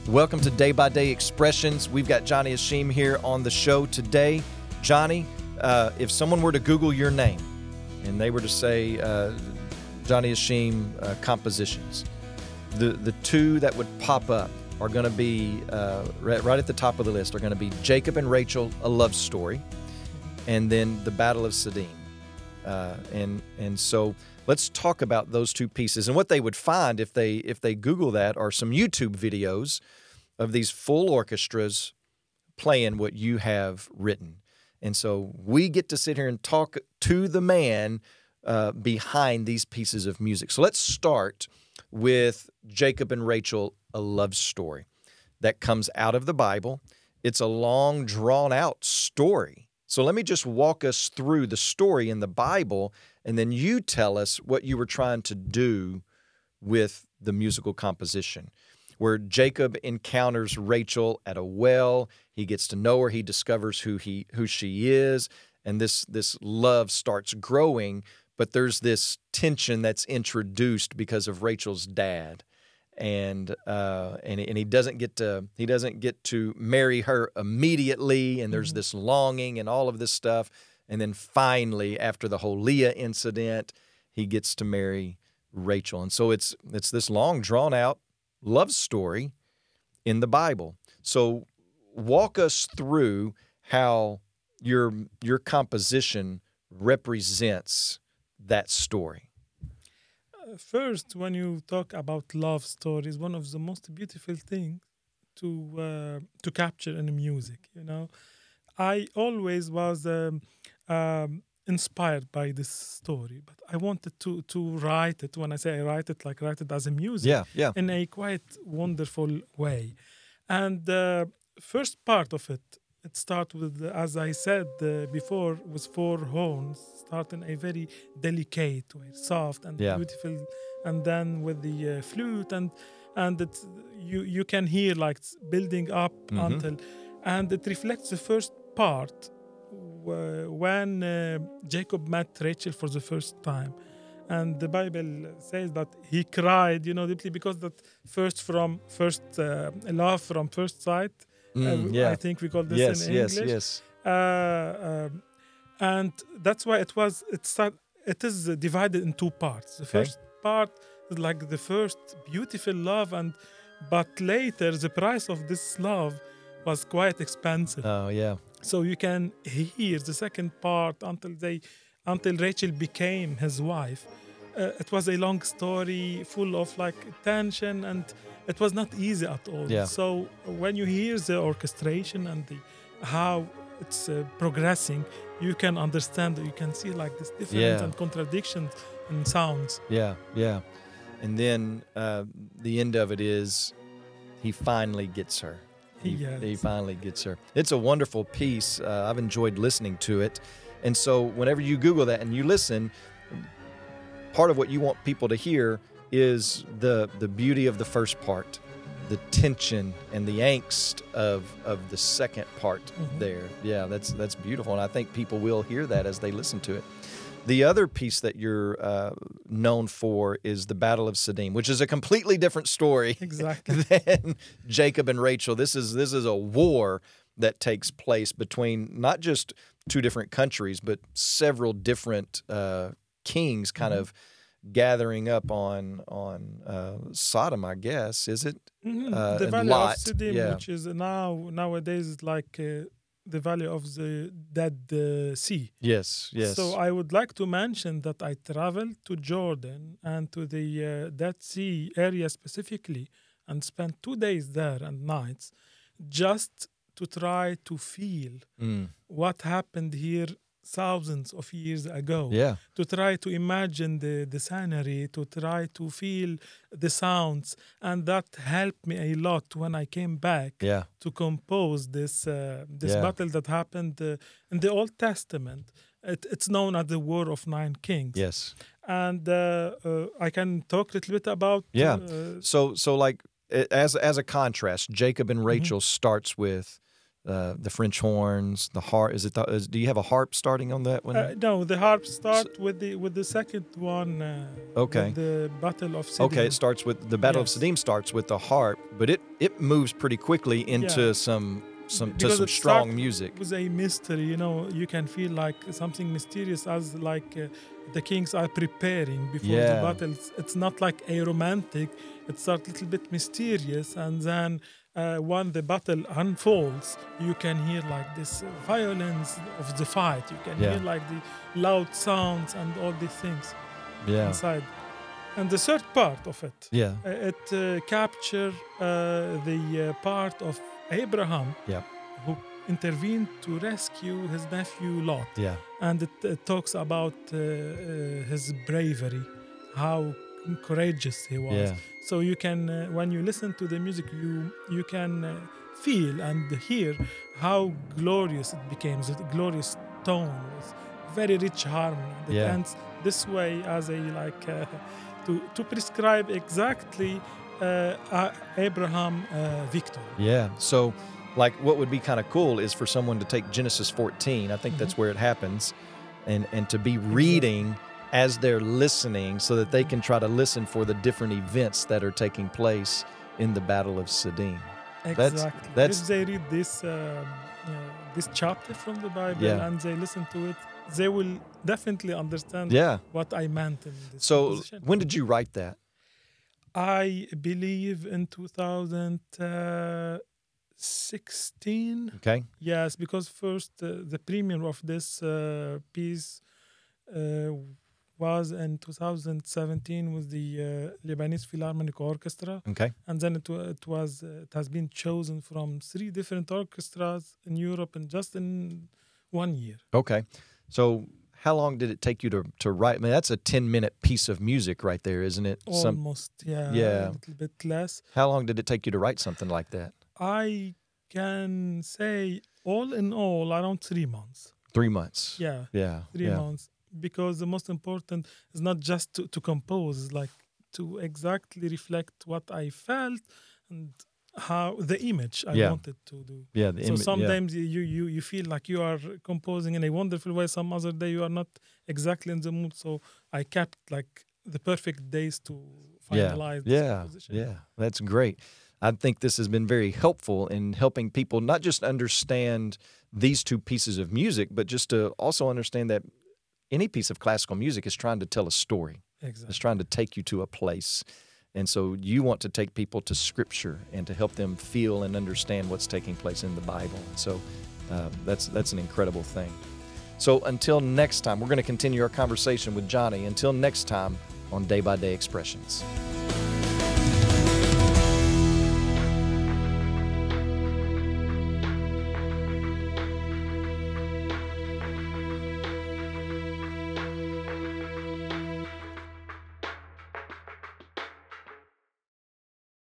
Welcome to Day by Day Expressions. We've got Johnny Hashim here on the show today. Johnny, if someone were to Google your name and they were to say Johnny Hashim compositions, the two that would pop up are going to be right at the top of the list are going to be Jacob and Rachel, A Love Story, and then The Battle of Siddim. And so let's talk about those two pieces. And what they would find if they Google that are some YouTube videos of these full orchestras playing what you have written. And so we get to sit here and talk to the man behind these pieces of music. So let's start with Jacob and Rachel, A Love Story. That comes out of the Bible. It's a long, drawn-out story. So let me just walk us through the story in the Bible, and then you tell us what you were trying to do with the musical composition, where Jacob encounters Rachel at a well. He gets to know her. He discovers who she is, and this love starts growing. But there's this tension that's introduced because of Rachel's dad, and he doesn't get to marry her immediately. And there's this longing and all of this stuff. And then finally, after the whole Leah incident, he gets to marry Rachel. And so it's this long, drawn-out love story in the Bible. So walk us through how your composition represents that story. First, when you talk about love stories, one of the most beautiful things to capture in music, I always was inspired by this story, but I wanted to write it. When I say I write it, like write it as a music, in a quite wonderful way. And the first part of it starts with, as I said before, with four horns, start in a very delicate way, soft and beautiful, and then with the flute, and it's, you can hear like it's building up until, and it reflects the first part when Jacob met Rachel for the first time. And the Bible says that he cried, deeply, because that love from first sight. I think we call this in English. Yes. And that's why it is divided in two parts. The first part is like the first beautiful love, but later the price of this love was quite expensive. Oh yeah. So you can hear the second part until Rachel became his wife. It was a long story full of like tension, and it was not easy at all. Yeah. So when you hear the orchestration and how it's progressing, you can understand, you can see like this difference and contradictions in sounds. Yeah. And then the end of it is he finally gets her. He finally gets her. It's a wonderful piece. I've enjoyed listening to it. And so whenever you Google that and you listen, part of what you want people to hear is the beauty of the first part, the tension and the angst of the second part there. Yeah, that's beautiful. And I think people will hear that as they listen to it. The other piece that you're known for is the Battle of Siddim, which is a completely different story than Jacob and Rachel. This is a war that takes place between not just two different countries, but several different kings kind of gathering up on Sodom, I guess. Is it? The Valley Lot. of Siddim, which is nowadays is like the Valley of the Dead Sea. Yes. So I would like to mention that I traveled to Jordan and to the Dead Sea area specifically, and spent 2 days there and nights just to try to feel what happened here thousands of years ago. To try to imagine the scenery, to try to feel the sounds, and that helped me a lot when I came back to compose this battle that happened in the Old Testament. It's known as the War of Nine Kings. Yes. And I can talk a little bit about So like as a contrast, Jacob and Rachel starts with the French horns, the harp. Do you have a harp starting on that one? No, the harp start with the second one. Okay. With the Battle of Siddim. Okay, it starts with the Battle Yes. of Siddim starts with the harp, but it moves pretty quickly into Yeah. some Because it strong start music. with a mystery, you can feel like something mysterious as like the kings are preparing before the Yeah. battle. It's not like a romantic. It starts a little bit mysterious, and then when the battle unfolds, you can hear like this violence of the fight. You can Yeah. hear like the loud sounds and all these things Yeah, inside. And the third part of it, yeah, it capture the part of Abraham, yeah, who intervened to rescue his nephew Lot, yeah, and it talks about his bravery, how courageous he was. yeah, So you can, when you listen to the music, you can feel and hear how glorious it became. The glorious tone with very rich harmony. And it Yeah. ends this way as a like to prescribe exactly Abraham victory. yeah. So, like, what would be kind of cool is for someone to take Genesis 14. I think that's where it happens, and to be reading as they're listening, so that they can try to listen for the different events that are taking place in the Battle of Siddim. Exactly. that's- If they read this chapter from the Bible Yeah. and they listen to it, they will definitely understand Yeah. what I meant in this So, composition. when did you write that? I believe in 2016. Okay. Yes, because first the premiere of this piece was in 2017 with the Lebanese Philharmonic Orchestra, Okay. and then it has been chosen from 3 different orchestras in Europe in just in 1 year. Okay. So, how long did it take you to write? I mean, that's a 10-minute piece of music right there, isn't it? Almost, yeah, Yeah. a little bit less. How long did it take you to write something like that? I can say all in all around 3 months. 3 months. Yeah, Yeah. 3 yeah. months. Because the most important is not just to compose, it's like to exactly reflect what I felt and how the image I Yeah. wanted to do. Yeah. The So yeah. sometimes you feel like you are composing in a wonderful way. Some other day you are not exactly in the mood. So I kept like the perfect days to finalize this composition. Yeah, that's great. I think this has been very helpful in helping people not just understand these two pieces of music, but just to also understand that any piece of classical music is trying to tell a story. Exactly. It's trying to take you to a place. And so you want to take people to Scripture and to help them feel and understand what's taking place in the Bible. And so that's an incredible thing. So until next time, we're going to continue our conversation with Johnny. Until next time on Day by Day Expressions.